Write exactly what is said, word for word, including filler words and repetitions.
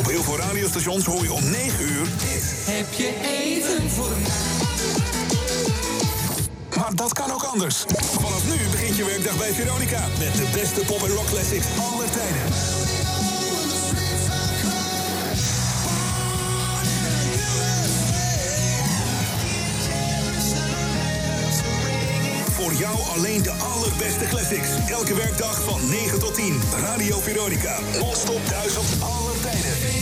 heel veel radiostations hoor je om negen uur... Heb je even voor mij? Maar dat kan ook anders. Vanaf nu begint je werkdag bij Veronica. Met de beste pop- en rock classics aller tijden. Voor jou alleen de allerbeste classics. Elke werkdag van negen tot tien. Radio Veronica. Non-stop thuis op alle tijden.